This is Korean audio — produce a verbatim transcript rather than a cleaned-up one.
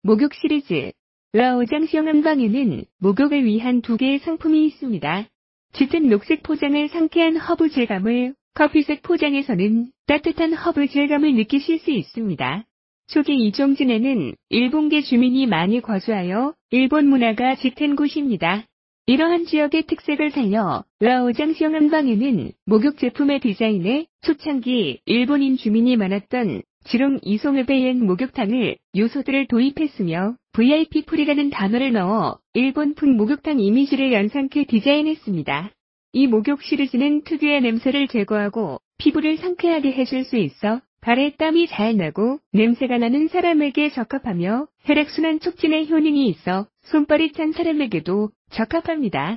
목욕 시리즈 라오장시영 한방에는 목욕을 위한 두 개의 상품이 있습니다. 짙은 녹색 포장을 상쾌한 허브 질감을, 커피색 포장에서는 따뜻한 허브 질감을 느끼실 수 있습니다. 초기 이종진에는 일본계 주민이 많이 거주하여 일본 문화가 짙은 곳입니다. 이러한 지역의 특색을 살려 라오장시영 한방에는 목욕 제품의 디자인에 초창기 일본인 주민이 많았던 지롱 이송읍의 옛 목욕탕을 요소들을 도입했으며 브이아이피 풀이라는 단어를 넣어 일본풍 목욕탕 이미지를 연상케 디자인했습니다. 이 목욕 시리즈는 특유의 냄새를 제거하고 피부를 상쾌하게 해줄 수 있어 발에 땀이 잘 나고 냄새가 나는 사람에게 적합하며 혈액순환 촉진에 효능이 있어 손발이 찬 사람에게도 적합합니다.